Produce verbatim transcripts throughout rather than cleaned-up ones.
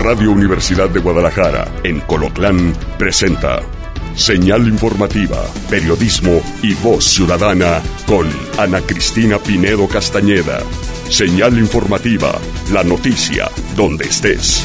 Radio Universidad de Guadalajara, en Colotlán, presenta Señal Informativa, Periodismo y Voz Ciudadana con Ana Cristina Pinedo Castañeda. Señal Informativa, la noticia donde estés.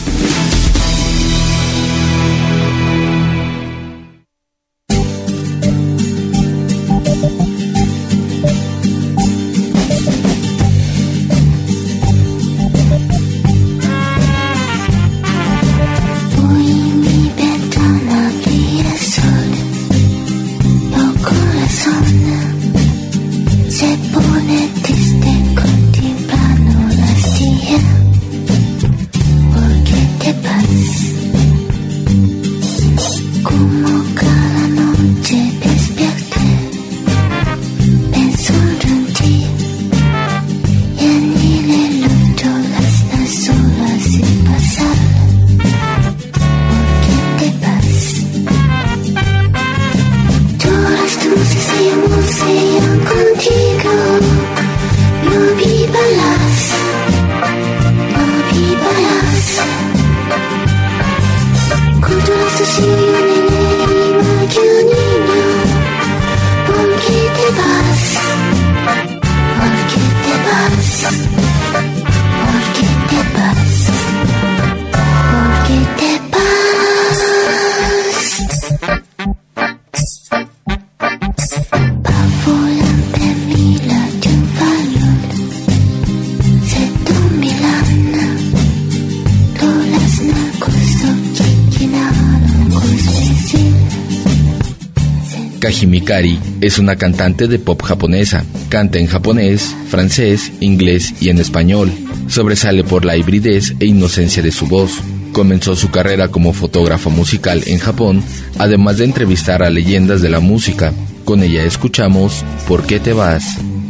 Himikari es una cantante de pop japonesa. Canta en japonés, francés, inglés y en español. Sobresale por la hibridez e inocencia de su voz. Comenzó su carrera como fotógrafa musical en Japón, además de entrevistar a leyendas de la música. Con ella escuchamos ¿Por qué te vas?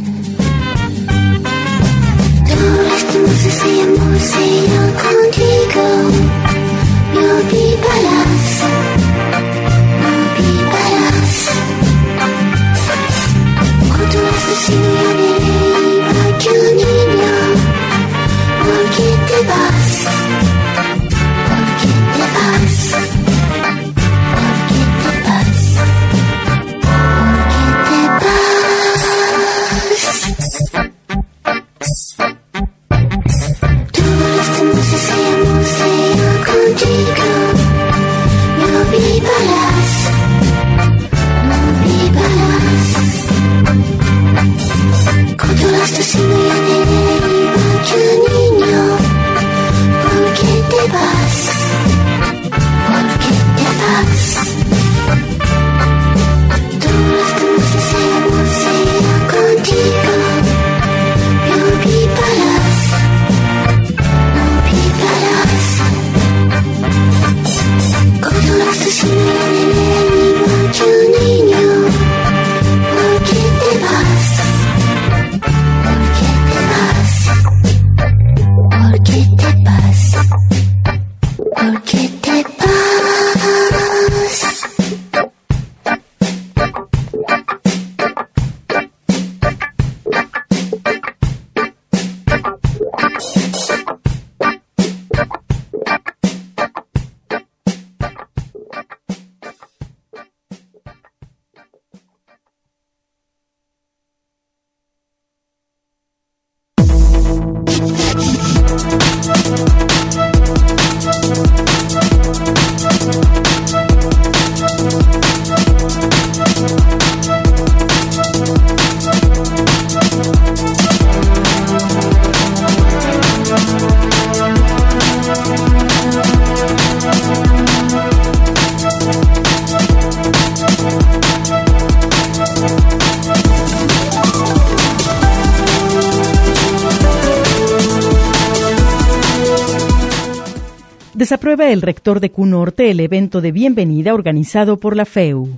Desaprueba el rector de Q Norte el evento de bienvenida organizado por la F E U.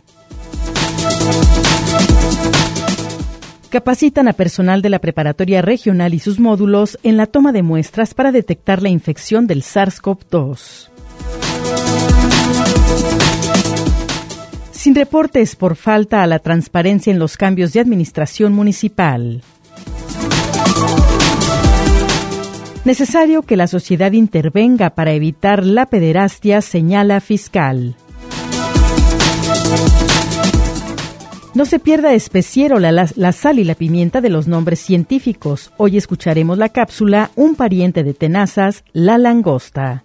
Capacitan a personal de la preparatoria regional y sus módulos en la toma de muestras para detectar la infección del SARS-CoV dos. Sin reportes por falta a la transparencia en los cambios de administración municipal. Necesario que la sociedad intervenga para evitar la pederastia, señala fiscal. No se pierda Especiero, la, la, la sal y la pimienta de los nombres científicos. Hoy escucharemos la cápsula Un pariente de tenazas, la langosta.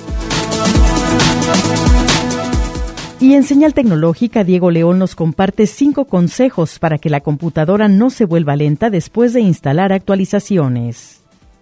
Y en Señal Tecnológica, Diego León nos comparte cinco consejos para que la computadora no se vuelva lenta después de instalar actualizaciones.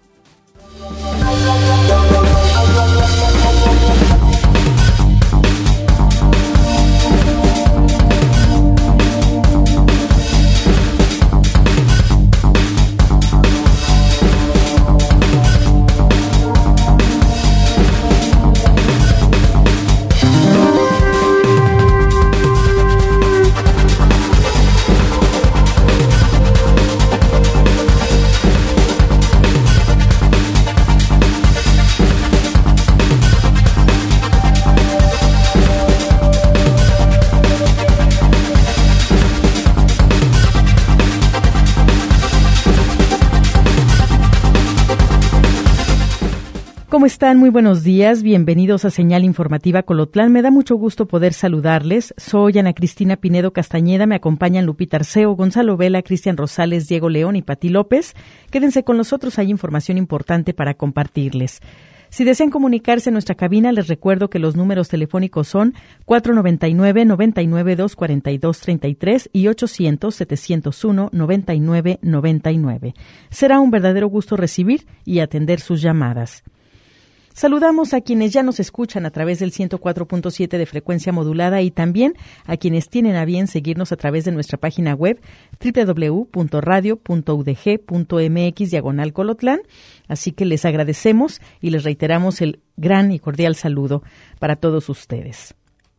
¿Cómo están? Muy buenos días. Bienvenidos a Señal Informativa Colotlán. Me da mucho gusto poder saludarles. Soy Ana Cristina Pinedo Castañeda. Me acompañan Lupita Arceo, Gonzalo Vela, Cristian Rosales, Diego León y Pati López. Quédense con nosotros. Hay información importante para compartirles. Si desean comunicarse en nuestra cabina, les recuerdo que los números telefónicos son cuatro noventa y nueve, noventa y nueve, doscientos cuarenta y dos, treinta y tres y ochocientos, setecientos uno, noventa y nueve, noventa y nueve. Será un verdadero gusto recibir y atender sus llamadas. Saludamos a quienes ya nos escuchan a través del ciento cuatro punto siete de frecuencia modulada y también a quienes tienen a bien seguirnos a través de nuestra página web doble u doble u doble u punto radio punto u d g punto m x diagonal Colotlán. Así que les agradecemos y les reiteramos el gran y cordial saludo para todos ustedes.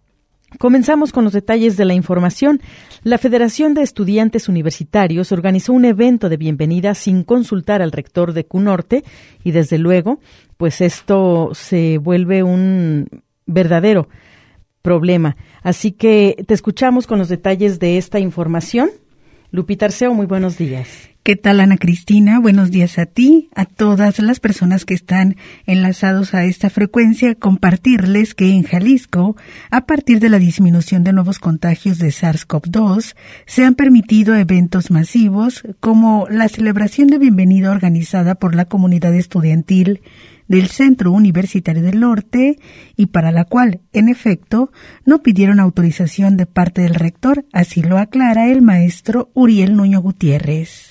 Comenzamos con los detalles de la información. La Federación de Estudiantes Universitarios organizó un evento de bienvenida sin consultar al rector de CUNORTE y desde luego, pues esto se vuelve un verdadero problema. Así que te escuchamos con los detalles de esta información. Lupita Arceo, muy buenos días. ¿Qué tal, Ana Cristina? Buenos días a ti, a todas las personas que están enlazados a esta frecuencia. Compartirles que en Jalisco, a partir de la disminución de nuevos contagios de SARS-CoV dos, se han permitido eventos masivos como la celebración de bienvenida organizada por la comunidad estudiantil del Centro Universitario del Norte y para la cual, en efecto, no pidieron autorización de parte del rector, así lo aclara el maestro Uriel Nuño Gutiérrez.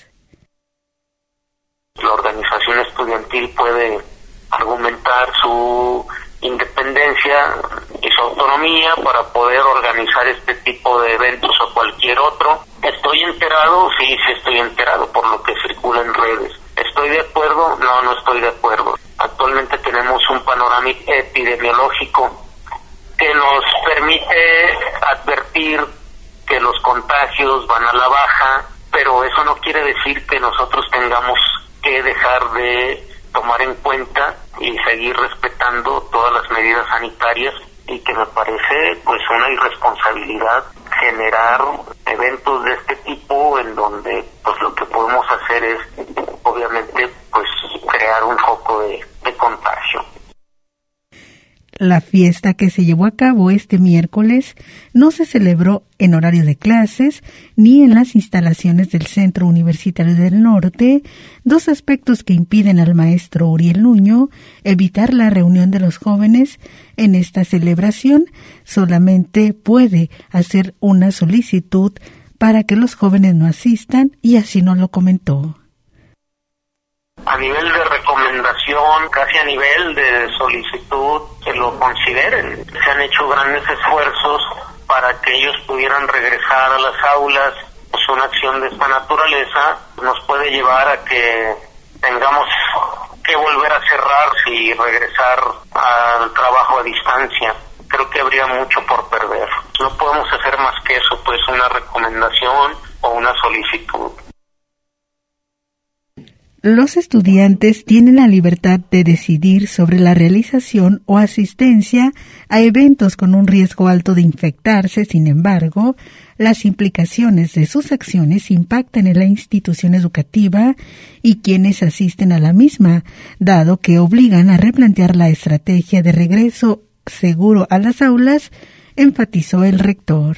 La organización estudiantil puede argumentar su independencia y su autonomía para poder organizar este tipo de eventos o cualquier otro. ¿Estoy enterado? Sí, sí estoy enterado por lo que circula en redes. ¿Estoy de acuerdo? No, no estoy de acuerdo. Actualmente tenemos un panorama epidemiológico que nos permite advertir que los contagios van a la baja, pero eso no quiere decir que nosotros tengamos que dejar de tomar en cuenta y seguir respetando todas las medidas sanitarias, y que me parece pues una irresponsabilidad generar eventos de este tipo en donde pues lo que podemos hacer es obviamente pues crear un foco de, de contagio. La fiesta que se llevó a cabo este miércoles no se celebró en horario de clases ni en las instalaciones del Centro Universitario del Norte, dos aspectos que impiden al maestro Uriel Nuño evitar la reunión de los jóvenes en esta celebración. Solamente puede hacer una solicitud para que los jóvenes no asistan y así nos lo comentó. A nivel de recomendación, casi a nivel de solicitud, que lo consideren. Se han hecho grandes esfuerzos para que ellos pudieran regresar a las aulas. Pues una acción de esta naturaleza nos puede llevar a que tengamos que volver a cerrar y regresar al trabajo a distancia. Creo que habría mucho por perder. No podemos hacer más que eso, pues una recomendación o una solicitud. Los estudiantes tienen la libertad de decidir sobre la realización o asistencia a eventos con un riesgo alto de infectarse. Sin embargo, las implicaciones de sus acciones impactan en la institución educativa y quienes asisten a la misma, dado que obligan a replantear la estrategia de regreso seguro a las aulas, enfatizó el rector.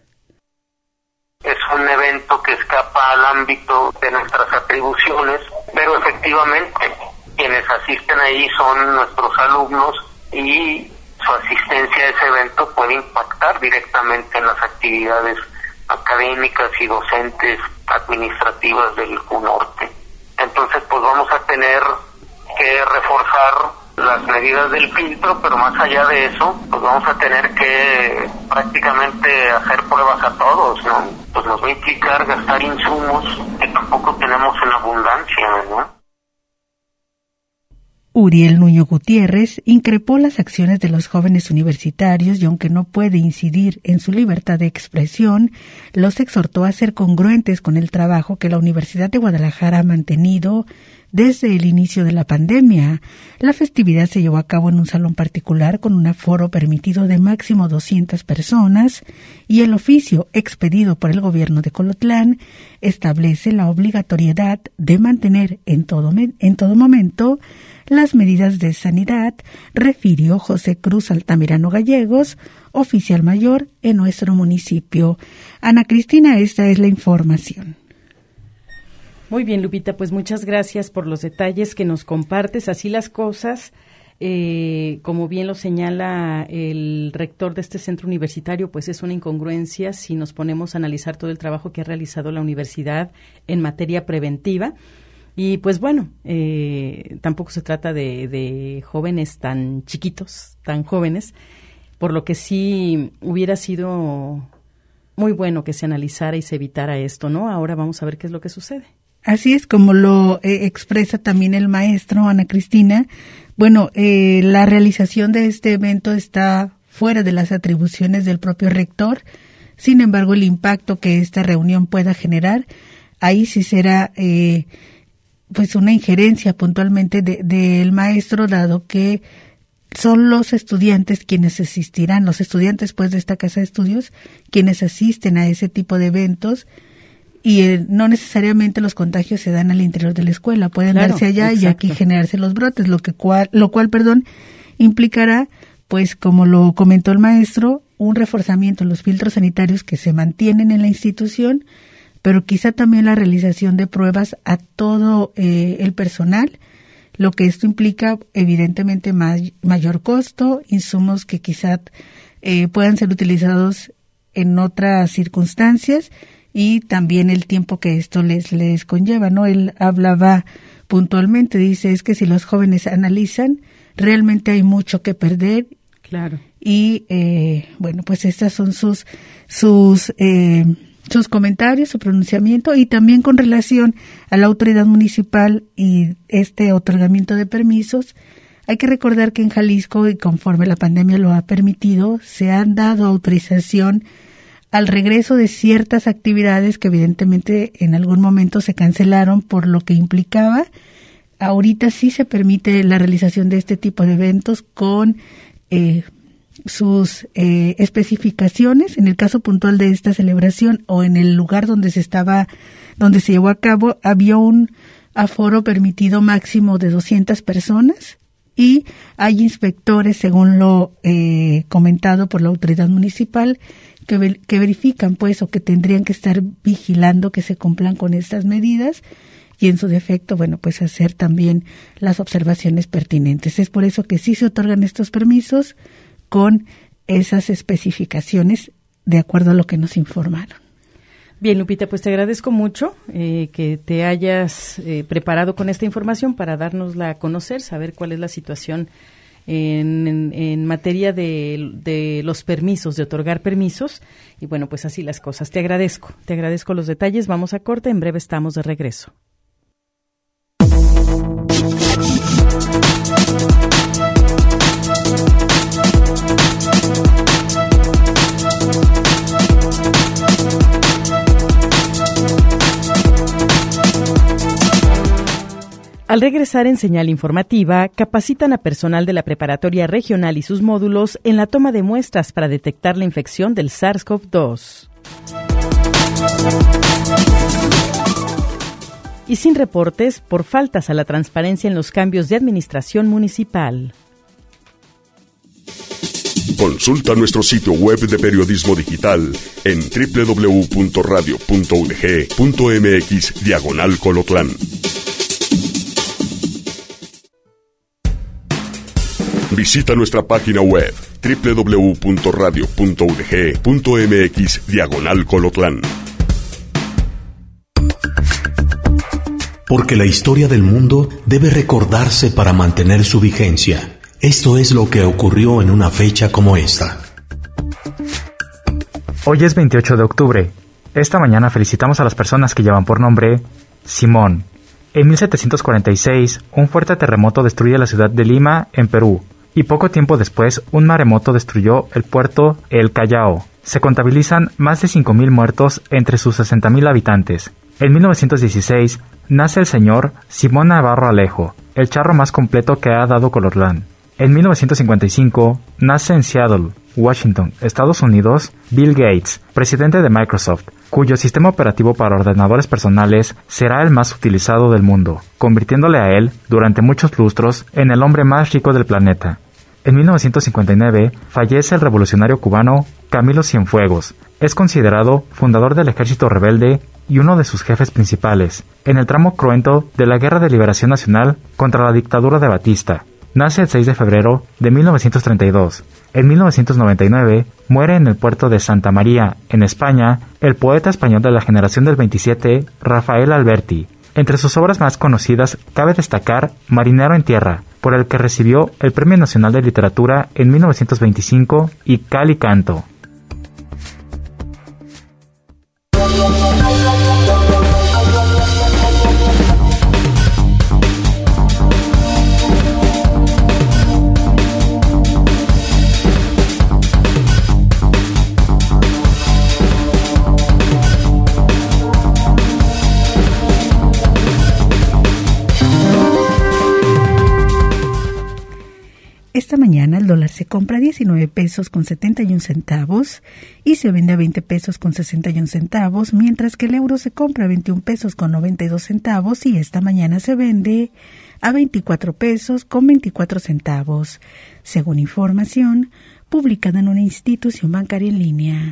Es un evento que escapa al ámbito de nuestras atribuciones, pero efectivamente quienes asisten ahí son nuestros alumnos y su asistencia a ese evento puede impactar directamente en las actividades académicas y docentes administrativas del C U Norte. Entonces, pues vamos a tener que reforzar las medidas del filtro, pero más allá de eso, pues vamos a tener que prácticamente hacer pruebas a todos, ¿no? Pues nos va a implicar gastar insumos que tampoco tenemos en abundancia, ¿no? Uriel Nuño Gutiérrez increpó las acciones de los jóvenes universitarios y aunque no puede incidir en su libertad de expresión, los exhortó a ser congruentes con el trabajo que la Universidad de Guadalajara ha mantenido desde el inicio de la pandemia. La festividad se llevó a cabo en un salón particular con un aforo permitido de máximo doscientas personas y el oficio expedido por el gobierno de Colotlán establece la obligatoriedad de mantener en todo, en todo momento las medidas de sanidad, refirió José Cruz Altamirano Gallegos, oficial mayor en nuestro municipio. Ana Cristina, esta es la información. Muy bien, Lupita, pues muchas gracias por los detalles que nos compartes. Así las cosas, eh, como bien lo señala el rector de este centro universitario, pues es una incongruencia si nos ponemos a analizar todo el trabajo que ha realizado la universidad en materia preventiva. Y pues bueno, eh, tampoco se trata de, de jóvenes tan chiquitos, tan jóvenes, por lo que sí hubiera sido muy bueno que se analizara y se evitara esto, ¿no? Ahora vamos a ver qué es lo que sucede. Así es como lo eh, expresa también el maestro, Ana Cristina. Bueno, eh, la realización de este evento está fuera de las atribuciones del propio rector. Sin embargo, el impacto que esta reunión pueda generar, ahí sí será eh, pues una injerencia puntualmente del de, maestro, dado que son los estudiantes quienes asistirán, los estudiantes pues de esta casa de estudios, quienes asisten a ese tipo de eventos. Y eh, no necesariamente los contagios se dan al interior de la escuela, pueden claro, darse allá exacto. Y aquí generarse los brotes, lo que cual, lo cual, perdón, implicará, pues como lo comentó el maestro, un reforzamiento de los filtros sanitarios que se mantienen en la institución, pero quizá también la realización de pruebas a todo eh, el personal, lo que esto implica evidentemente may, mayor costo, insumos que quizá eh, puedan ser utilizados en otras circunstancias, y también el tiempo que esto les les conlleva, ¿no? Él hablaba puntualmente, dice, es que si los jóvenes analizan, realmente hay mucho que perder. Claro. Y, eh, bueno, pues estas son sus sus eh, sus comentarios, su pronunciamiento, y también con relación a la autoridad municipal y este otorgamiento de permisos. Hay que recordar que en Jalisco, y conforme la pandemia lo ha permitido, se han dado autorización al regreso de ciertas actividades que evidentemente en algún momento se cancelaron por lo que implicaba. Ahorita sí se permite la realización de este tipo de eventos con eh, sus eh, especificaciones. En el caso puntual de esta celebración o en el lugar donde se estaba, donde se llevó a cabo, había un aforo permitido máximo de doscientas personas y hay inspectores, según lo eh, comentado por la autoridad municipal, que, que verifican pues o que tendrían que estar vigilando que se cumplan con estas medidas y en su defecto, bueno, pues hacer también las observaciones pertinentes. Es por eso que sí se otorgan estos permisos con esas especificaciones de acuerdo a lo que nos informaron. Bien, Lupita, pues te agradezco mucho eh, que te hayas eh, preparado con esta información para dárnosla a conocer, saber cuál es la situación En, en, en materia de, de los permisos, de otorgar permisos, y bueno, pues así las cosas. Te agradezco, te agradezco los detalles. Vamos a corte, en breve estamos de regreso. Al regresar en Señal Informativa, capacitan a personal de la Preparatoria Regional y sus módulos en la toma de muestras para detectar la infección del SARS-CoV dos. Y sin reportes por faltas a la transparencia en los cambios de administración municipal. Consulta nuestro sitio web de periodismo digital en doble u doble u doble u punto radio punto u d g punto m x diagonal Colotlán. Visita nuestra página web doble u doble u doble u punto radio punto u d g punto m x diagonal Colotlán. Porque la historia del mundo debe recordarse para mantener su vigencia. Esto es lo que ocurrió en una fecha como esta. Hoy es veintiocho de octubre. Esta mañana felicitamos a las personas que llevan por nombre Simón. En mil setecientos cuarenta y seis, un fuerte terremoto destruye la ciudad de Lima, en Perú, y poco tiempo después, un maremoto destruyó el puerto El Callao. Se contabilizan más de cinco mil muertos entre sus sesenta mil habitantes. En mil novecientos dieciséis, nace el señor Simón Navarro Alejo, el charro más completo que ha dado Colotlán. En mil novecientos cincuenta y cinco, nace en Seattle, Washington, Estados Unidos, Bill Gates, presidente de Microsoft, cuyo sistema operativo para ordenadores personales será el más utilizado del mundo, convirtiéndole a él, durante muchos lustros, en el hombre más rico del planeta. En mil novecientos cincuenta y nueve, fallece el revolucionario cubano Camilo Cienfuegos. Es considerado fundador del ejército rebelde y uno de sus jefes principales, en el tramo cruento de la Guerra de Liberación Nacional contra la dictadura de Batista. Nace el seis de febrero de mil novecientos treinta y dos. En mil novecientos noventa y nueve, muere en el puerto de Santa María, en España, el poeta español de la generación del veintisiete, Rafael Alberti. Entre sus obras más conocidas cabe destacar Marinero en Tierra, por el que recibió el Premio Nacional de Literatura en mil novecientos veinticinco, y Cal y Canto. Esta mañana el dólar se compra a diecinueve pesos con setenta y un centavos y se vende a veinte pesos con sesenta y un centavos, mientras que el euro se compra a veintiún pesos con noventa y dos centavos y esta mañana se vende a veinticuatro pesos con veinticuatro centavos, según información publicada en una institución bancaria en línea.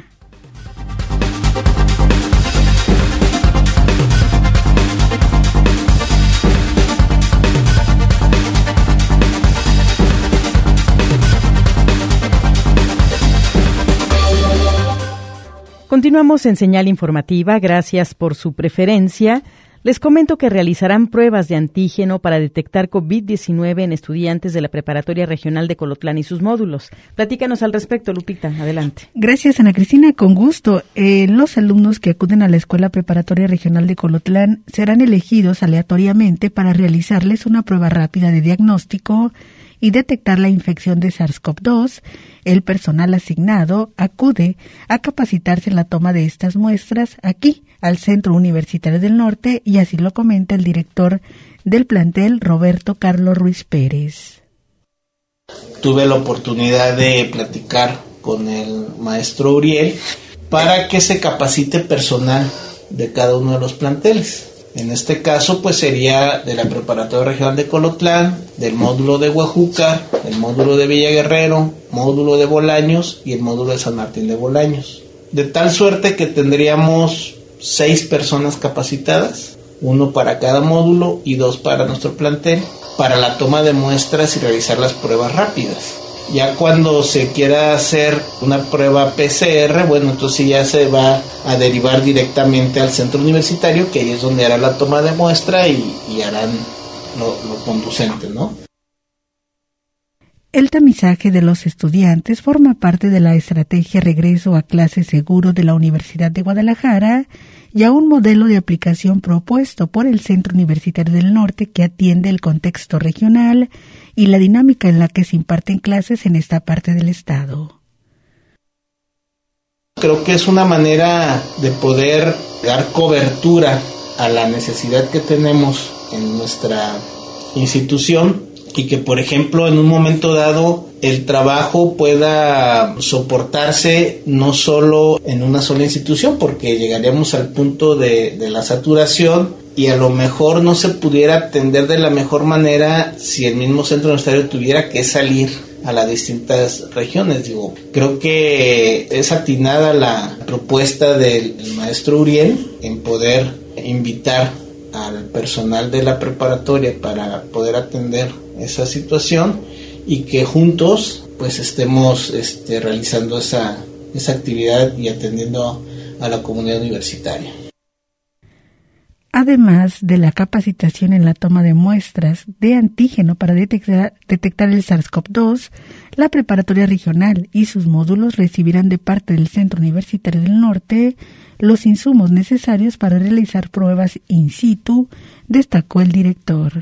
Continuamos en Señal Informativa, gracias por su preferencia. Les comento que realizarán pruebas de antígeno para detectar COVID diecinueve en estudiantes de la Preparatoria Regional de Colotlán y sus módulos. Platícanos al respecto, Lupita, adelante. Gracias, Ana Cristina, con gusto. Eh, los alumnos que acuden a la Escuela Preparatoria Regional de Colotlán serán elegidos aleatoriamente para realizarles una prueba rápida de diagnóstico y detectar la infección de SARS-CoV dos. El personal asignado acude a capacitarse en la toma de estas muestras aquí, al Centro Universitario del Norte, y así lo comenta el director del plantel, Roberto Carlos Ruiz Pérez. Tuve la oportunidad de platicar con el maestro Uriel para que se capacite personal de cada uno de los planteles. En este caso, pues sería de la Preparatoria Regional de Colotlán, del módulo de Huajuca, el módulo de Villa Guerrero, módulo de Bolaños y el módulo de San Martín de Bolaños. De tal suerte que tendríamos seis personas capacitadas, uno para cada módulo y dos para nuestro plantel, para la toma de muestras y realizar las pruebas rápidas. Ya cuando se quiera hacer una prueba P C R, bueno, entonces ya se va a derivar directamente al centro universitario, que ahí es donde hará la toma de muestra y, y harán lo, lo conducente, ¿no? El tamizaje de los estudiantes forma parte de la estrategia Regreso a Clases Seguro de la Universidad de Guadalajara y a un modelo de aplicación propuesto por el Centro Universitario del Norte que atiende el contexto regional y la dinámica en la que se imparten clases en esta parte del estado. Creo que es una manera de poder dar cobertura a la necesidad que tenemos en nuestra institución y que, por ejemplo, en un momento dado el trabajo pueda soportarse no solo en una sola institución, porque llegaríamos al punto de, de la saturación y a lo mejor no se pudiera atender de la mejor manera si el mismo centro universitario tuviera que salir a las distintas regiones. Digo, creo que es atinada la propuesta del maestro Uriel en poder invitar al personal de la preparatoria para poder atender esa situación y que juntos pues estemos este, realizando esa, esa actividad y atendiendo a la comunidad universitaria. Además de la capacitación en la toma de muestras de antígeno para detectar, detectar el SARS-CoV dos, la preparatoria regional y sus módulos recibirán de parte del Centro Universitario del Norte los insumos necesarios para realizar pruebas in situ, destacó el director.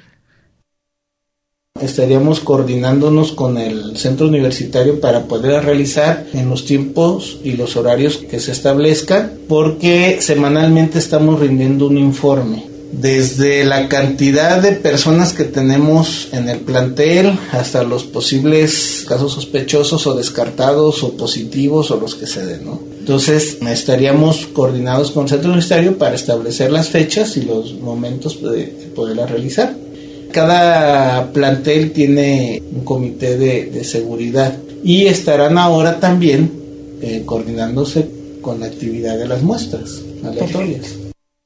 Estaríamos coordinándonos con el centro universitario para poder realizar en los tiempos y los horarios que se establezcan, porque semanalmente estamos rindiendo un informe. Desde la cantidad de personas que tenemos en el plantel hasta los posibles casos sospechosos o descartados o positivos o los que se den, ¿no? Entonces estaríamos coordinados con el centro universitario para establecer las fechas y los momentos de poderlas realizar. Cada plantel tiene un comité de, de seguridad y estarán ahora también eh, coordinándose con la actividad de las muestras aleatorias.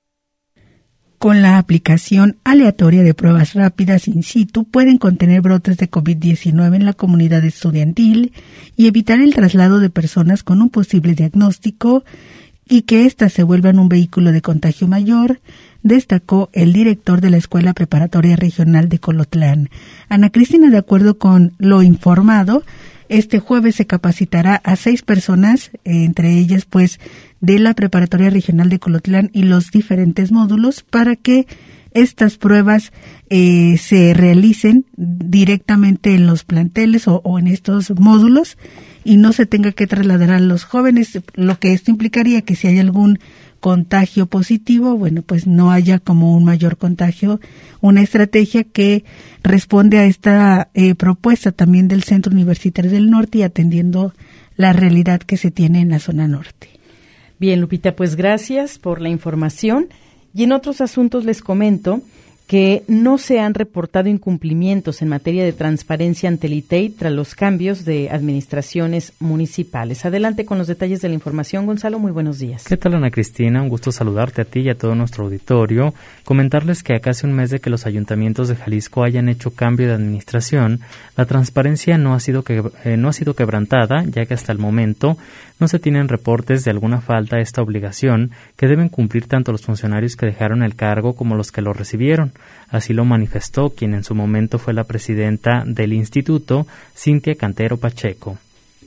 Con la aplicación aleatoria de pruebas rápidas in situ pueden contener brotes de COVID diecinueve en la comunidad estudiantil y evitar el traslado de personas con un posible diagnóstico y que éstas se vuelvan un vehículo de contagio mayor, destacó el director de la Escuela Preparatoria Regional de Colotlán. Ana Cristina, de acuerdo con lo informado, este jueves se capacitará a seis personas, eh, entre ellas pues de la Preparatoria Regional de Colotlán y los diferentes módulos, para que estas pruebas eh, se realicen directamente en los planteles o, o en estos módulos y no se tenga que trasladar a los jóvenes, lo que esto implicaría que si hay algún contagio positivo, bueno, pues no haya como un mayor contagio, una estrategia que responde a esta eh, propuesta también del Centro Universitario del Norte y atendiendo la realidad que se tiene en la zona norte. Bien, Lupita, pues gracias por la información. Y en otros asuntos les comento que no se han reportado incumplimientos en materia de transparencia ante el I T E I tras los cambios de administraciones municipales. Adelante con los detalles de la información, Gonzalo. Muy buenos días. ¿Qué tal, Ana Cristina? Un gusto saludarte a ti y a todo nuestro auditorio. Comentarles que a casi un mes de que los ayuntamientos de Jalisco hayan hecho cambio de administración, la transparencia no ha sido que, eh, no ha sido quebrantada, ya que hasta el momento no se tienen reportes de alguna falta a esta obligación que deben cumplir tanto los funcionarios que dejaron el cargo como los que lo recibieron. Así lo manifestó quien en su momento fue la presidenta del instituto, Cintia Cantero Pacheco.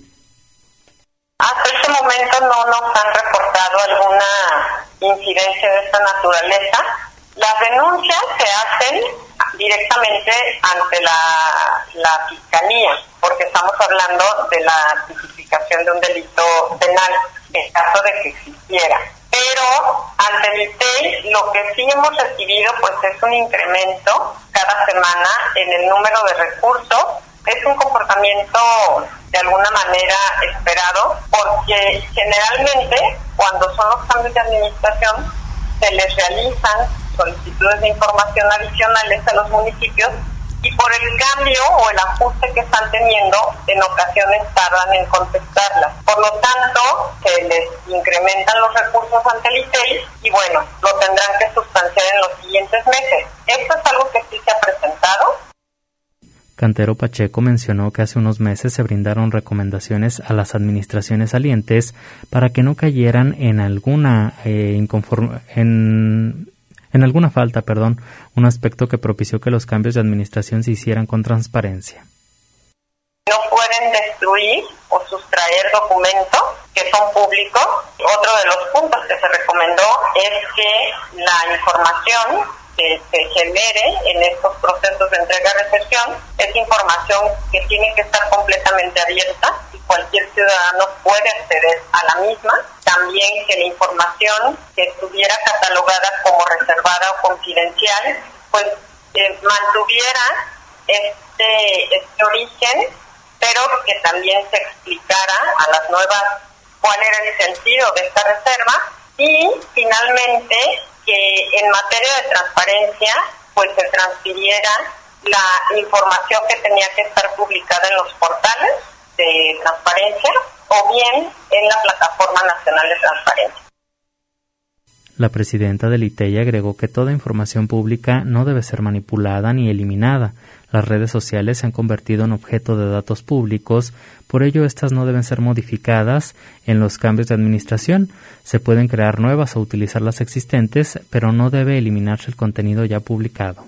Hasta este momento no nos han reportado alguna incidencia de esta naturaleza. Las denuncias se hacen directamente ante la, la Fiscalía, porque estamos hablando de la tipificación de un delito penal, en caso de que existiera. Pero ante el I T E I lo que sí hemos recibido pues es un incremento cada semana en el número de recursos. Es un comportamiento de alguna manera esperado, porque generalmente cuando son los cambios de administración se les realizan solicitudes de información adicionales a los municipios y por el cambio o el ajuste que están teniendo, en ocasiones tardan en contestarlas. Por lo tanto, se les incrementan los recursos ante el I T E I y bueno, lo tendrán que sustanciar en los siguientes meses. Esto es algo que sí se ha presentado. Cantero Pacheco mencionó que hace unos meses se brindaron recomendaciones a las administraciones salientes para que no cayeran en alguna eh, inconform- en En alguna falta, perdón, un aspecto que propició que los cambios de administración se hicieran con transparencia. No pueden destruir o sustraer documentos que son públicos. Otro de los puntos que se recomendó es que la información que se genere en estos procesos de entrega-recepción es información que tiene que estar completamente abierta y cualquier ciudadano puede acceder a la misma. También que la información que estuviera catalogada como reservada o confidencial, pues eh, mantuviera este, este origen, pero que también se explicara a las nuevas cuál era el sentido de esta reserva, y finalmente que en materia de transparencia pues se transfiriera la información que tenía que estar publicada en los portales de transparencia o bien en la Plataforma Nacional de Transparencia. La presidenta del I T E I agregó que toda información pública no debe ser manipulada ni eliminada. Las redes sociales se han convertido en objeto de datos públicos, por ello estas no deben ser modificadas en los cambios de administración. Se pueden crear nuevas o utilizar las existentes, pero no debe eliminarse el contenido ya publicado.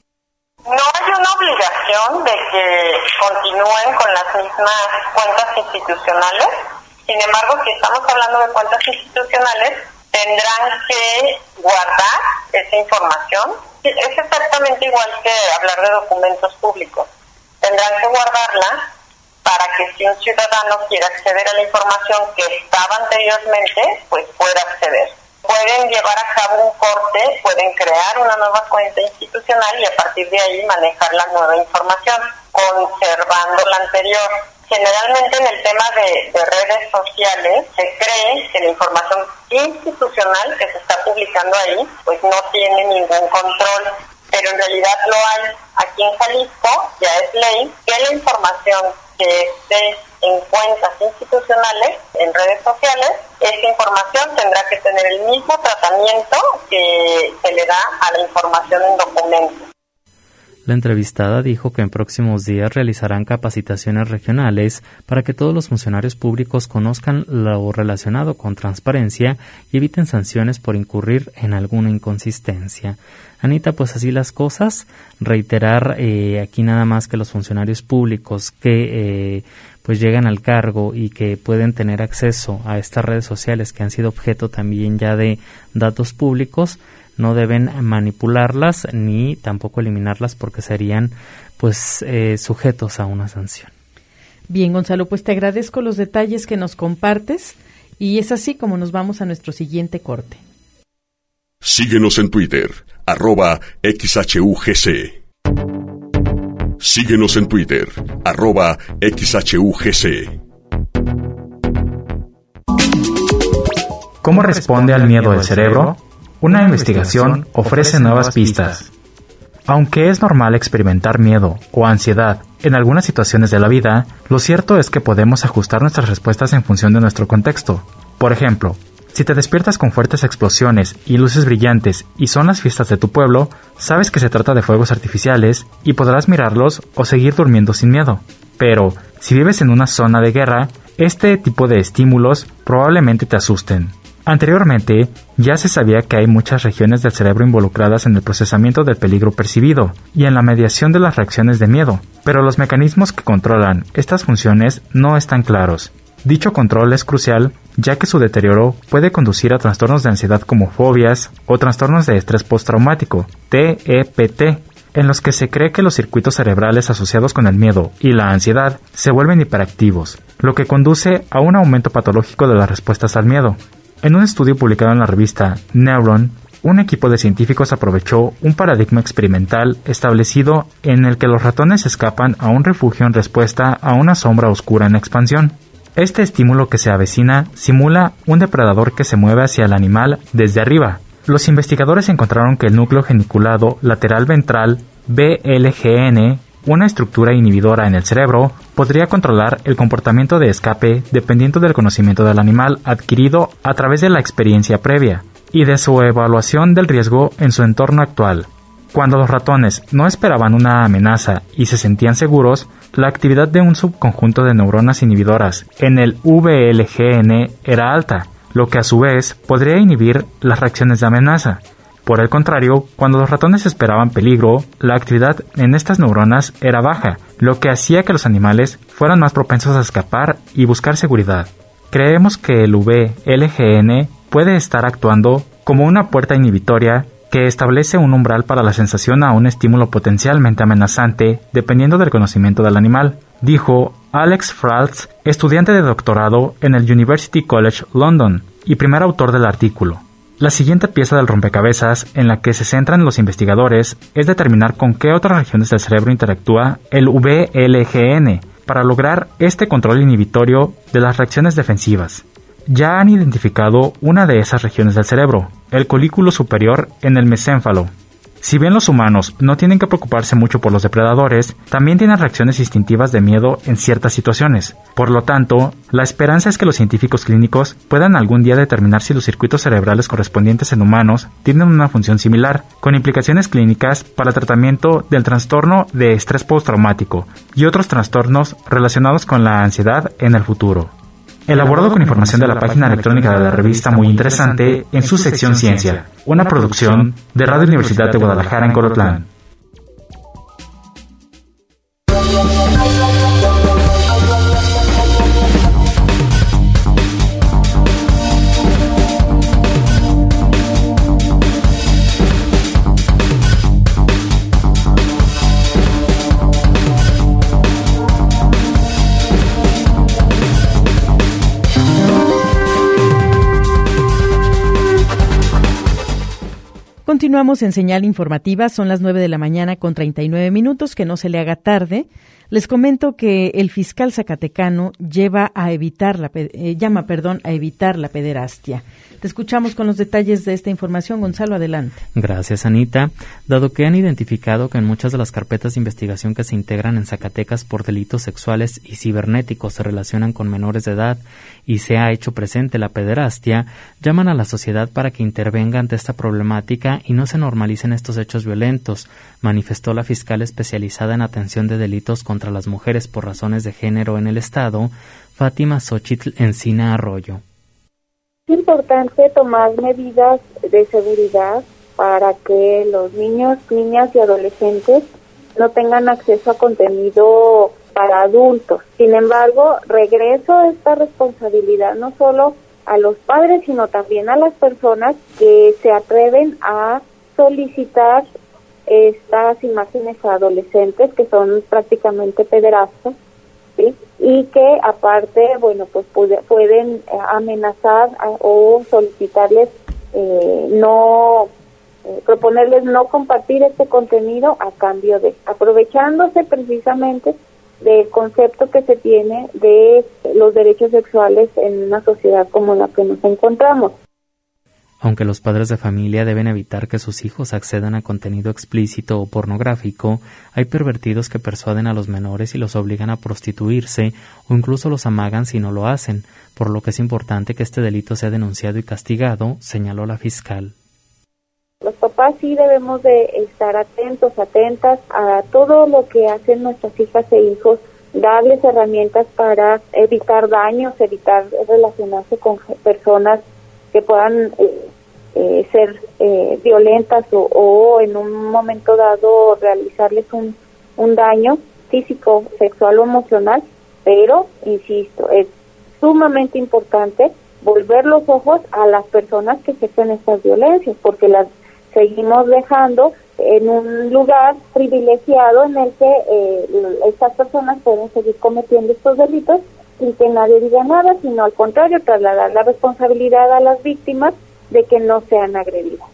No hay una obligación de que continúen con las mismas cuentas institucionales. Sin embargo, si estamos hablando de cuentas institucionales, tendrán que guardar esa información. Es exactamente igual que hablar de documentos públicos. Tendrán que guardarla para que si un ciudadano quiere acceder a la información que estaba anteriormente, pues pueda acceder. Pueden llevar a cabo un corte, pueden crear una nueva cuenta institucional y a partir de ahí manejar la nueva información, conservando la anterior. Generalmente en el tema de, de redes sociales se cree que la información institucional que se está publicando ahí pues no tiene ningún control, pero en realidad lo hay. Aquí en Jalisco ya es ley que la información que esté en cuentas institucionales, en redes sociales, esa información tendrá que tener el mismo tratamiento que se le da a la información en documentos. La entrevistada dijo que en próximos días realizarán capacitaciones regionales para que todos los funcionarios públicos conozcan lo relacionado con transparencia y eviten sanciones por incurrir en alguna inconsistencia. Anita, pues así las cosas. Reiterar eh, aquí nada más que los funcionarios públicos que eh, pues llegan al cargo y que pueden tener acceso a estas redes sociales que han sido objeto también ya de datos públicos, no deben manipularlas ni tampoco eliminarlas porque serían pues eh, sujetos a una sanción. Bien, Gonzalo, pues te agradezco los detalles que nos compartes y es así como nos vamos a nuestro siguiente corte. Síguenos en Twitter, arroba X H U G C. Síguenos en Twitter, arroba X H U G C. ¿Cómo responde al miedo el cerebro? Una investigación ofrece nuevas pistas. Aunque es normal experimentar miedo o ansiedad en algunas situaciones de la vida, lo cierto es que podemos ajustar nuestras respuestas en función de nuestro contexto. Por ejemplo, si te despiertas con fuertes explosiones y luces brillantes y son las fiestas de tu pueblo, sabes que se trata de fuegos artificiales y podrás mirarlos o seguir durmiendo sin miedo. Pero, si vives en una zona de guerra, este tipo de estímulos probablemente te asusten. Anteriormente, ya se sabía que hay muchas regiones del cerebro involucradas en el procesamiento del peligro percibido y en la mediación de las reacciones de miedo, pero los mecanismos que controlan estas funciones no están claros. Dicho control es crucial, ya que su deterioro puede conducir a trastornos de ansiedad como fobias o trastornos de estrés postraumático, T E P T, en los que se cree que los circuitos cerebrales asociados con el miedo y la ansiedad se vuelven hiperactivos, lo que conduce a un aumento patológico de las respuestas al miedo. En un estudio publicado en la revista Neuron, un equipo de científicos aprovechó un paradigma experimental establecido en el que los ratones escapan a un refugio en respuesta a una sombra oscura en expansión. Este estímulo que se avecina simula un depredador que se mueve hacia el animal desde arriba. Los investigadores encontraron que el núcleo geniculado lateral ventral B L G N, una estructura inhibidora en el cerebro, podría controlar el comportamiento de escape dependiendo del conocimiento del animal adquirido a través de la experiencia previa y de su evaluación del riesgo en su entorno actual. Cuando los ratones no esperaban una amenaza y se sentían seguros, la actividad de un subconjunto de neuronas inhibidoras en el V L G N era alta, lo que a su vez podría inhibir las reacciones de amenaza. Por el contrario, cuando los ratones esperaban peligro, la actividad en estas neuronas era baja, lo que hacía que los animales fueran más propensos a escapar y buscar seguridad. Creemos que el V L G N puede estar actuando como una puerta inhibitoria que establece un umbral para la sensación a un estímulo potencialmente amenazante dependiendo del conocimiento del animal, dijo Alex Fraltz, estudiante de doctorado en el University College London y primer autor del artículo. La siguiente pieza del rompecabezas en la que se centran los investigadores es determinar con qué otras regiones del cerebro interactúa el V L G N para lograr este control inhibitorio de las reacciones defensivas. Ya han identificado una de esas regiones del cerebro, el colículo superior en el mesénfalo. Si bien los humanos no tienen que preocuparse mucho por los depredadores, también tienen reacciones instintivas de miedo en ciertas situaciones. Por lo tanto, la esperanza es que los científicos clínicos puedan algún día determinar si los circuitos cerebrales correspondientes en humanos tienen una función similar, con implicaciones clínicas para el tratamiento del trastorno de estrés postraumático y otros trastornos relacionados con la ansiedad en el futuro. Elaborado con información de la página electrónica de la revista Muy Interesante en su sección Ciencia, una producción de Radio Universidad de Guadalajara en Colotlán. Continuamos en Señal Informativa, son las nueve de la mañana con treinta y nueve minutos, que no se le haga tarde. Les comento que el fiscal zacatecano lleva a evitar la, eh, llama perdón, a evitar la pederastia. Te escuchamos con los detalles de esta información. Gonzalo, adelante. Gracias, Anita. Dado que han identificado que en muchas de las carpetas de investigación que se integran en Zacatecas por delitos sexuales y cibernéticos se relacionan con menores de edad y se ha hecho presente la pederastia, llaman a la sociedad para que intervenga ante esta problemática y no se normalicen estos hechos violentos, manifestó la fiscal especializada en atención de delitos contra las mujeres por razones de género en el Estado, Fátima Xochitl Encina Arroyo. Es importante tomar medidas de seguridad para que los niños, niñas y adolescentes no tengan acceso a contenido para adultos. Sin embargo, regreso esta responsabilidad no solo a los padres, sino también a las personas que se atreven a solicitar estas imágenes a adolescentes que son prácticamente pederastas, ¿sí? Y que aparte, bueno, pues pude, pueden amenazar a, o solicitarles eh, no, eh, proponerles no compartir este contenido a cambio de, aprovechándose precisamente del concepto que se tiene de los derechos sexuales en una sociedad como la que nos encontramos. Aunque los padres de familia deben evitar que sus hijos accedan a contenido explícito o pornográfico, hay pervertidos que persuaden a los menores y los obligan a prostituirse o incluso los amagan si no lo hacen, por lo que es importante que este delito sea denunciado y castigado, señaló la fiscal. Los papás sí debemos de estar atentos, atentas a todo lo que hacen nuestras hijas e hijos, darles herramientas para evitar daños, evitar relacionarse con personas que puedan eh, eh, ser eh, violentas o, o en un momento dado realizarles un, un daño físico, sexual o emocional, pero, insisto, es sumamente importante volver los ojos a las personas que ejercen estas violencias, porque las seguimos dejando en un lugar privilegiado en el que eh, estas personas pueden seguir cometiendo estos delitos sin que nadie diga nada, sino al contrario, trasladar la responsabilidad a las víctimas de que no sean agredidas.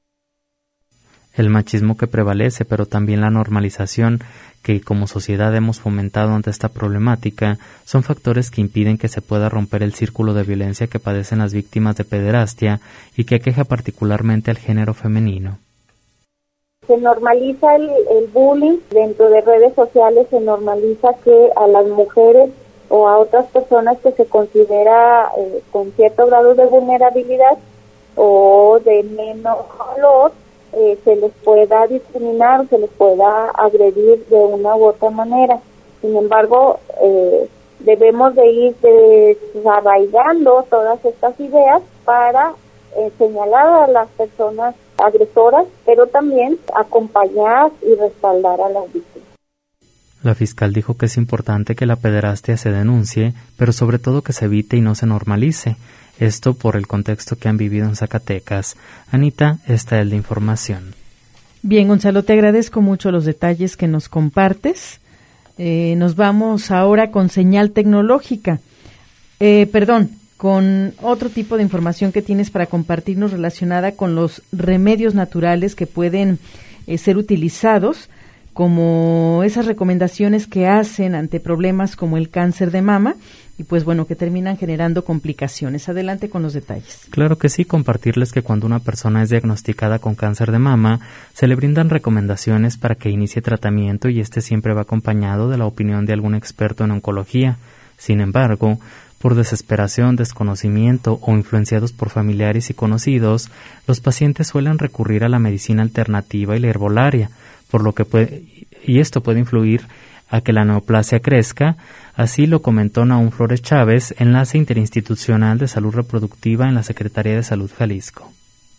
El machismo que prevalece, pero también la normalización que como sociedad hemos fomentado ante esta problemática, son factores que impiden que se pueda romper el círculo de violencia que padecen las víctimas de pederastia y que aqueja particularmente al género femenino. Se normaliza el, el bullying dentro de redes sociales, se normaliza que a las mujeres o a otras personas que se considera eh, con cierto grado de vulnerabilidad o de menos valor, eh, se les pueda discriminar o se les pueda agredir de una u otra manera. Sin embargo, eh, debemos de ir desarraigando todas estas ideas para eh, señalar a las personas agresoras, pero también acompañar y respaldar a las víctimas. La fiscal dijo que es importante que la pederastia se denuncie, pero sobre todo que se evite y no se normalice. Esto por el contexto que han vivido en Zacatecas. Anita, esta es la información. Bien, Gonzalo, te agradezco mucho los detalles que nos compartes. Eh, nos vamos ahora con señal tecnológica. Eh, perdón, con otro tipo de información que tienes para compartirnos relacionada con los remedios naturales que pueden eh, ser utilizados, como esas recomendaciones que hacen ante problemas como el cáncer de mama y pues bueno, que terminan generando complicaciones. Adelante con los detalles. Claro que sí, compartirles que cuando una persona es diagnosticada con cáncer de mama, se le brindan recomendaciones para que inicie tratamiento y este siempre va acompañado de la opinión de algún experto en oncología. Sin embargo, por desesperación, desconocimiento o influenciados por familiares y conocidos, los pacientes suelen recurrir a la medicina alternativa y la herbolaria, por lo que puede, y esto puede influir a que la neoplasia crezca. Así lo comentó Naúm Flores Chávez, enlace interinstitucional de salud reproductiva en la Secretaría de Salud Jalisco.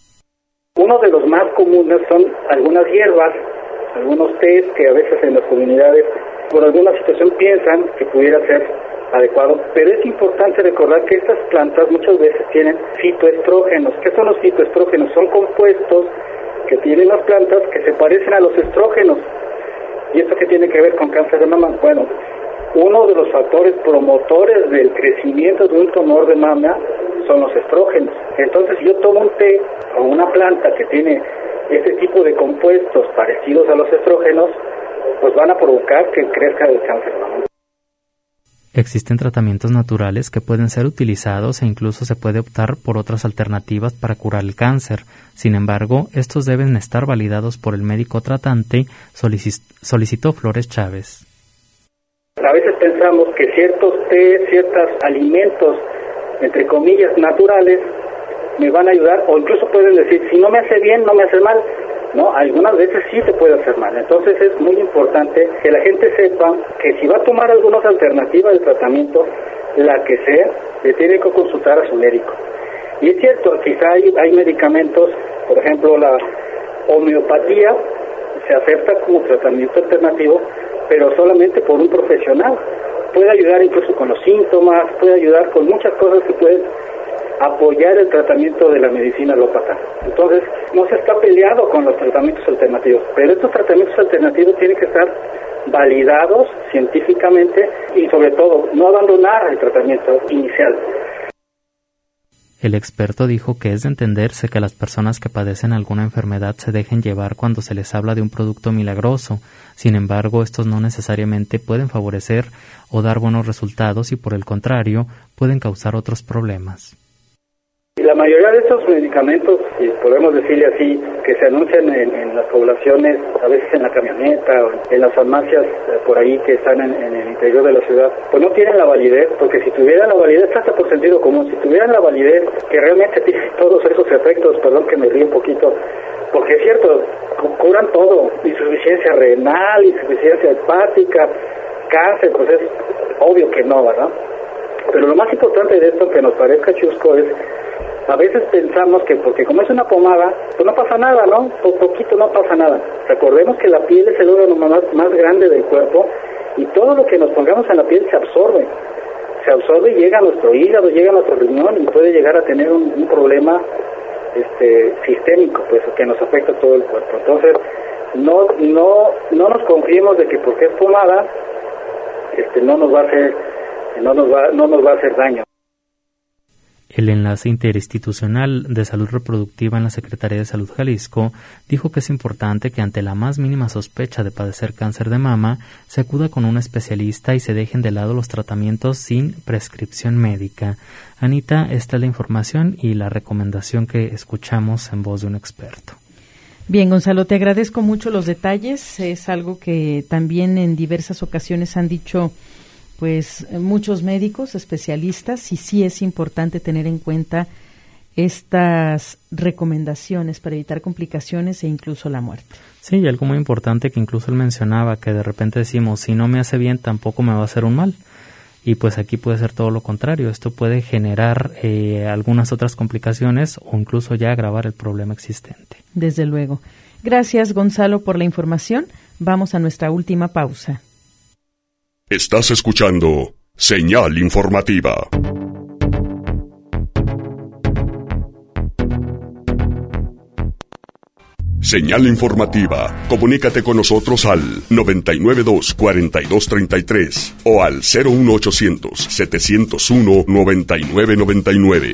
Uno de los más comunes son algunas hierbas, algunos tés que a veces en las comunidades por alguna situación piensan que pudiera ser adecuado, pero es importante recordar que estas plantas muchas veces tienen fitoestrógenos. ¿Qué son los fitoestrógenos? Son compuestos que tienen las plantas que se parecen a los estrógenos. ¿Y esto qué tiene que ver con cáncer de mama? Bueno, uno de los factores promotores del crecimiento de un tumor de mama son los estrógenos. Entonces, si yo tomo un té o una planta que tiene este tipo de compuestos parecidos a los estrógenos, pues van a provocar que crezca el cáncer de mama. Existen tratamientos naturales que pueden ser utilizados e incluso se puede optar por otras alternativas para curar el cáncer. Sin embargo, estos deben estar validados por el médico tratante, solicitó Flores Chávez. A veces pensamos que ciertos té, ciertos alimentos, entre comillas, naturales, me van a ayudar, o incluso pueden decir, si no me hace bien, no me hace mal. No, algunas veces sí se puede hacer mal. Entonces es muy importante que la gente sepa que si va a tomar algunas alternativas de tratamiento, la que sea, le tiene que consultar a su médico. Y es cierto, quizá hay, hay medicamentos, por ejemplo, la homeopatía se acepta como tratamiento alternativo, pero solamente por un profesional. Puede ayudar incluso con los síntomas, puede ayudar con muchas cosas que pueden apoyar el tratamiento de la medicina alópata. Entonces, no se está peleado con los tratamientos alternativos, pero estos tratamientos alternativos tienen que estar validados científicamente y sobre todo no abandonar el tratamiento inicial. El experto dijo que es de entenderse que las personas que padecen alguna enfermedad se dejen llevar cuando se les habla de un producto milagroso. Sin embargo, estos no necesariamente pueden favorecer o dar buenos resultados y por el contrario, pueden causar otros problemas. La mayoría de estos medicamentos, y podemos decirle así, que se anuncian en, en las poblaciones, a veces en la camioneta o en las farmacias eh, por ahí que están en, en el interior de la ciudad, pues no tienen la validez, porque si tuvieran la validez, hasta por sentido común, si tuvieran la validez que realmente tiene todos esos efectos, perdón que me ríe un poquito, porque es cierto, curan todo, insuficiencia renal, insuficiencia hepática, cáncer, pues es obvio que no, ¿verdad? Pero lo más importante de esto, que nos parezca chusco, es a veces pensamos que porque como es una pomada, pues no pasa nada, ¿no? Por poquito no pasa nada. Recordemos que la piel es el órgano más, más grande del cuerpo y todo lo que nos pongamos en la piel se absorbe. Se absorbe y llega a nuestro hígado, llega a nuestro riñón y puede llegar a tener un, un problema este, sistémico, pues, que nos afecta a todo el cuerpo. Entonces, no no no nos confiemos de que porque es pomada, este, no nos va a hacer, no nos va, no nos va a hacer daño. El enlace interinstitucional de salud reproductiva en la Secretaría de Salud Jalisco dijo que es importante que ante la más mínima sospecha de padecer cáncer de mama se acuda con un especialista y se dejen de lado los tratamientos sin prescripción médica. Anita, esta es la información y la recomendación que escuchamos en voz de un experto. Bien, Gonzalo, te agradezco mucho los detalles. Es algo que también en diversas ocasiones han dicho pues muchos médicos, especialistas, y sí es importante tener en cuenta estas recomendaciones para evitar complicaciones e incluso la muerte. Sí, y algo muy importante que incluso él mencionaba, que de repente decimos, si no me hace bien, tampoco me va a hacer un mal. Y pues aquí puede ser todo lo contrario. Esto puede generar eh, algunas otras complicaciones o incluso ya agravar el problema existente. Desde luego. Gracias, Gonzalo, por la información. Vamos a nuestra última pausa. Estás escuchando Señal Informativa. Señal informativa. Comunícate con nosotros al noventa y nueve dos, cuarenta y dos treinta y tres o al cero uno ochocientos, setecientos uno, noventa y nueve noventa y nueve.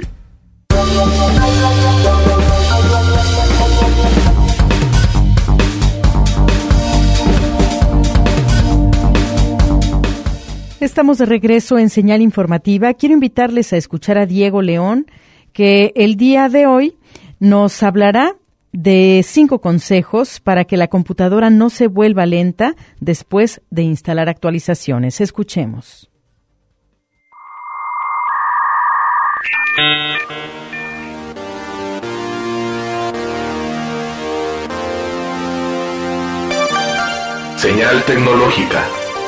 Estamos de regreso en Señal Informativa. Quiero invitarles a escuchar a Diego León, que el día de hoy nos hablará de cinco consejos para que la computadora no se vuelva lenta después de instalar actualizaciones. Escuchemos. Señal tecnológica.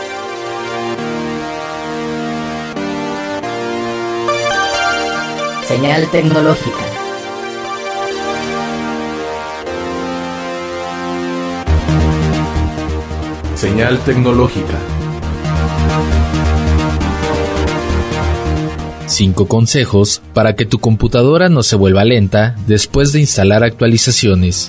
Señal tecnológica. Señal tecnológica. Cinco consejos para que tu computadora no se vuelva lenta después de instalar actualizaciones.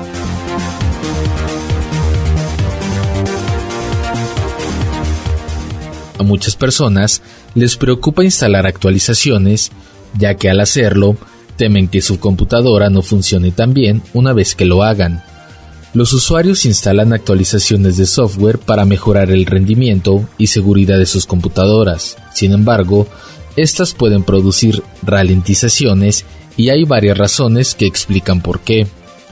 A muchas personas les preocupa instalar actualizaciones, ya que al hacerlo, temen que su computadora no funcione tan bien una vez que lo hagan. Los usuarios instalan actualizaciones de software para mejorar el rendimiento y seguridad de sus computadoras. Sin embargo, estas pueden producir ralentizaciones y hay varias razones que explican por qué.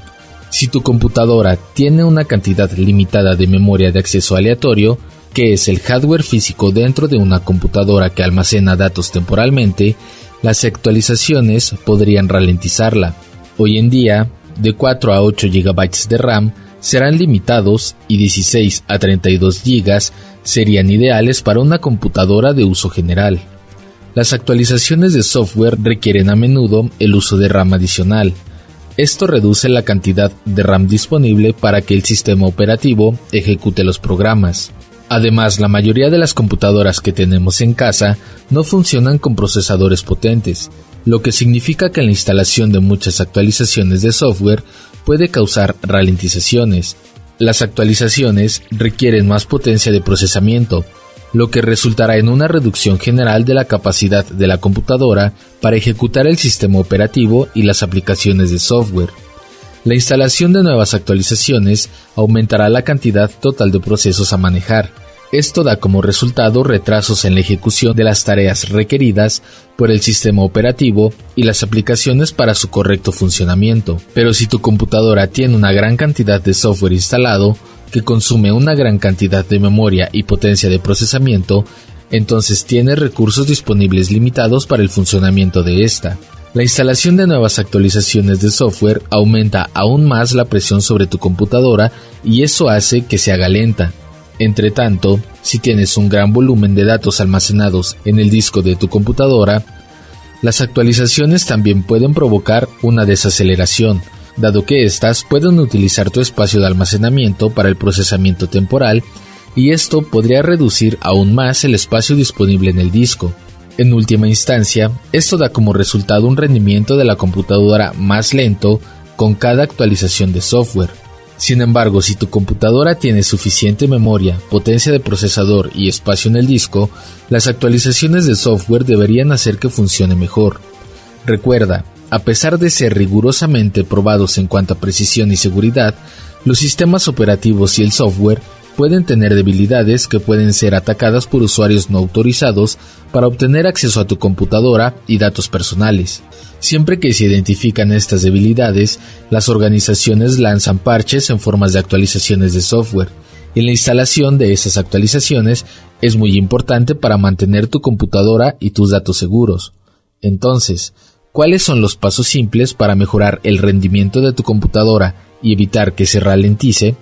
Si tu computadora tiene una cantidad limitada de memoria de acceso aleatorio, que es el hardware físico dentro de una computadora que almacena datos temporalmente, las actualizaciones podrían ralentizarla. Hoy en día, de cuatro a ocho gigabytes de RAM serán limitados y dieciséis a treinta y dos gigas serían ideales para una computadora de uso general. Las actualizaciones de software requieren a menudo el uso de RAM adicional. Esto reduce la cantidad de RAM disponible para que el sistema operativo ejecute los programas. Además, la mayoría de las computadoras que tenemos en casa no funcionan con procesadores potentes, lo que significa que la instalación de muchas actualizaciones de software puede causar ralentizaciones. Las actualizaciones requieren más potencia de procesamiento, lo que resultará en una reducción general de la capacidad de la computadora para ejecutar el sistema operativo y las aplicaciones de software. La instalación de nuevas actualizaciones aumentará la cantidad total de procesos a manejar. Esto da como resultado retrasos en la ejecución de las tareas requeridas por el sistema operativo y las aplicaciones para su correcto funcionamiento. Pero si tu computadora tiene una gran cantidad de software instalado, que consume una gran cantidad de memoria y potencia de procesamiento, entonces tienes recursos disponibles limitados para el funcionamiento de esta. La instalación de nuevas actualizaciones de software aumenta aún más la presión sobre tu computadora y eso hace que se haga lenta. Entre tanto, si tienes un gran volumen de datos almacenados en el disco de tu computadora, las actualizaciones también pueden provocar una desaceleración, dado que éstas pueden utilizar tu espacio de almacenamiento para el procesamiento temporal y esto podría reducir aún más el espacio disponible en el disco. En última instancia, esto da como resultado un rendimiento de la computadora más lento con cada actualización de software. Sin embargo, si tu computadora tiene suficiente memoria, potencia de procesador y espacio en el disco, las actualizaciones de software deberían hacer que funcione mejor. Recuerda, a pesar de ser rigurosamente probados en cuanto a precisión y seguridad, los sistemas operativos y el software pueden tener debilidades que pueden ser atacadas por usuarios no autorizados para obtener acceso a tu computadora y datos personales. Siempre que se identifican estas debilidades, las organizaciones lanzan parches en formas de actualizaciones de software, y la instalación de esas actualizaciones es muy importante para mantener tu computadora y tus datos seguros. Entonces, ¿cuáles son los pasos simples para mejorar el rendimiento de tu computadora y evitar que se ralentice?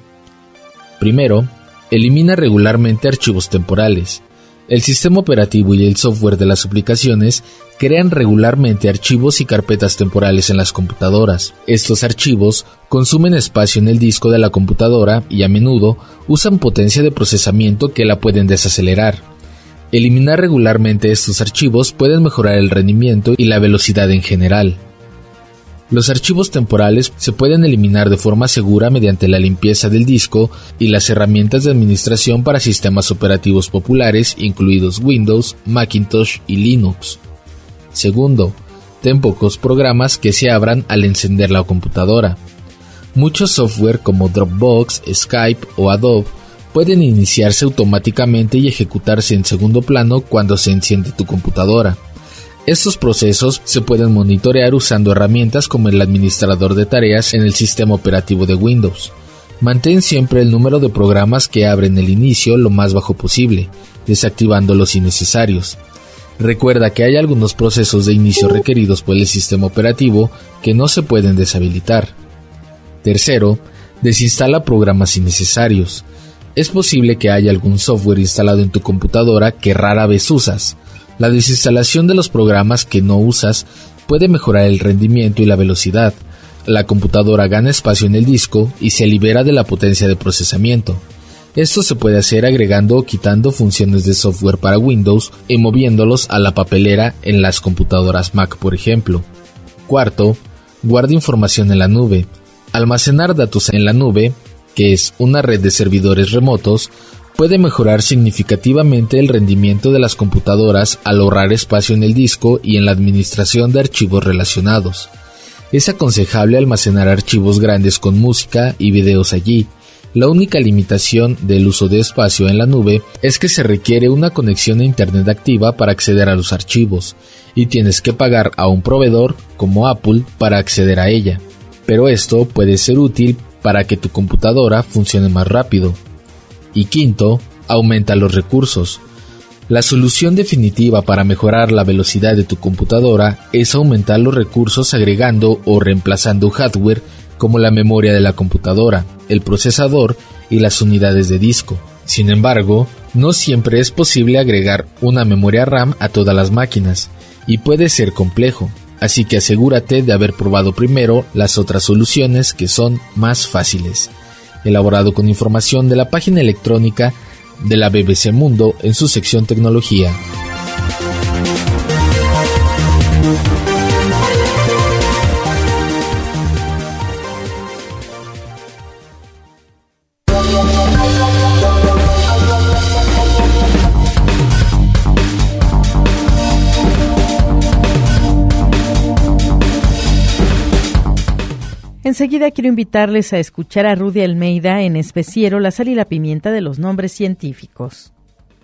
Primero, elimina regularmente archivos temporales. El sistema operativo y el software de las aplicaciones crean regularmente archivos y carpetas temporales en las computadoras. Estos archivos consumen espacio en el disco de la computadora y a menudo usan potencia de procesamiento que la pueden desacelerar. Eliminar regularmente estos archivos puede mejorar el rendimiento y la velocidad en general. Los archivos temporales se pueden eliminar de forma segura mediante la limpieza del disco y las herramientas de administración para sistemas operativos populares, incluidos Windows, Macintosh y Linux. Segundo, ten pocos programas que se abran al encender la computadora. Muchos software como Dropbox, Skype o Adobe pueden iniciarse automáticamente y ejecutarse en segundo plano cuando se enciende tu computadora. Estos procesos se pueden monitorear usando herramientas como el administrador de tareas en el sistema operativo de Windows. Mantén siempre el número de programas que abren el inicio lo más bajo posible, desactivando los innecesarios. Recuerda que hay algunos procesos de inicio requeridos por el sistema operativo que no se pueden deshabilitar. Tercero, desinstala programas innecesarios. Es posible que haya algún software instalado en tu computadora que rara vez usas. La desinstalación de los programas que no usas puede mejorar el rendimiento y la velocidad. La computadora gana espacio en el disco y se libera de la potencia de procesamiento. Esto se puede hacer agregando o quitando funciones de software para Windows y moviéndolos a la papelera en las computadoras Mac, por ejemplo. Cuarto, guarda información en la nube. Almacenar datos en la nube, que es una red de servidores remotos, puede mejorar significativamente el rendimiento de las computadoras al ahorrar espacio en el disco y en la administración de archivos relacionados. Es aconsejable almacenar archivos grandes con música y videos allí. La única limitación del uso de espacio en la nube es que se requiere una conexión a internet activa para acceder a los archivos, y tienes que pagar a un proveedor como Apple para acceder a ella. Pero esto puede ser útil para que tu computadora funcione más rápido. Y quinto, aumenta los recursos. La solución definitiva para mejorar la velocidad de tu computadora es aumentar los recursos agregando o reemplazando hardware como la memoria de la computadora, el procesador y las unidades de disco. Sin embargo, no siempre es posible agregar una memoria RAM a todas las máquinas, y puede ser complejo, así que asegúrate de haber probado primero las otras soluciones que son más fáciles. Elaborado con información de la página electrónica de la B B C Mundo en su sección Tecnología. Enseguida quiero invitarles a escuchar a Rudy Almeida en Especiero, la sal y la pimienta de los nombres científicos.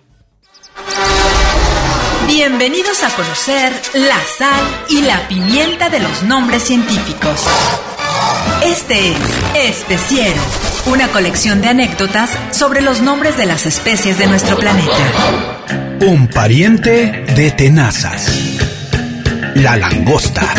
Bienvenidos a conocer la sal y la pimienta de los nombres científicos. Este es Especiero, una colección de anécdotas sobre los nombres de las especies de nuestro planeta. Un pariente de tenazas. La langosta.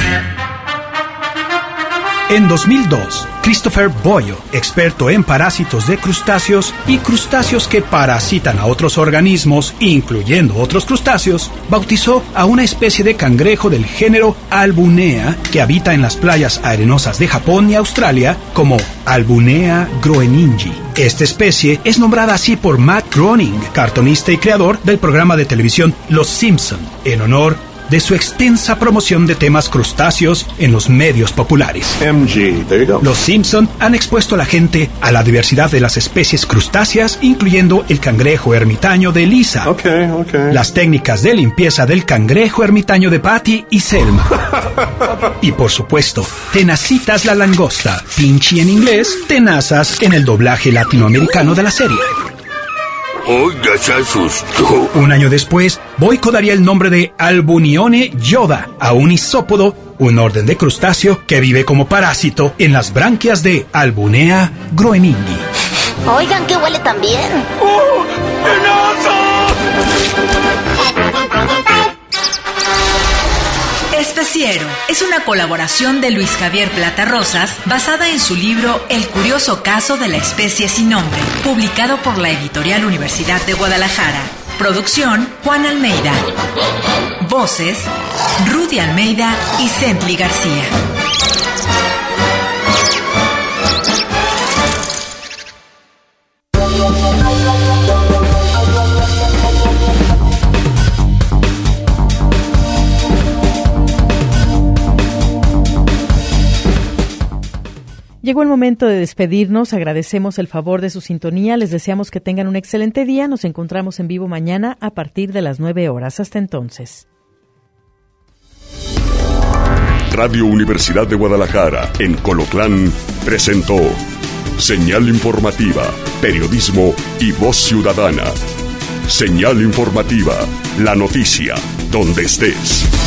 En dos mil dos, Christopher Boyle, experto en parásitos de crustáceos y crustáceos que parasitan a otros organismos, incluyendo otros crustáceos, bautizó a una especie de cangrejo del género Albunea que habita en las playas arenosas de Japón y Australia como Albunea groeningi. Esta especie es nombrada así por Matt Groening, cartonista y creador del programa de televisión Los Simpson, en honor de su extensa promoción de temas crustáceos en los medios populares. M G, there you go. Los Simpson han expuesto a la gente a la diversidad de las especies crustáceas, incluyendo el cangrejo ermitaño de Lisa, okay, okay. las técnicas de limpieza del cangrejo ermitaño de Patty y Selma, y por supuesto, Tenacitas la langosta, Pinchy en inglés, Tenazas en el doblaje latinoamericano de la serie. Oiga, se asustó. Un año después, Boyko daría el nombre de Albunione yoda a un isópodo, un orden de crustáceo que vive como parásito en las branquias de Albunea groeningi. Oigan, que huele tan bien. ¡Oh, tenaza! Especiero es una colaboración de Luis Javier Plata Rosas basada en su libro El curioso caso de la especie sin nombre, publicado por la editorial Universidad de Guadalajara. Producción Juan Almeida. Voces Rudy Almeida y Cently García. Llegó el momento de despedirnos, agradecemos el favor de su sintonía, les deseamos que tengan un excelente día, nos encontramos en vivo mañana a partir de las nueve horas. Hasta entonces. Radio Universidad de Guadalajara, en Colotlán, presentó Señal Informativa, Periodismo y Voz Ciudadana. Señal Informativa, la noticia, donde estés.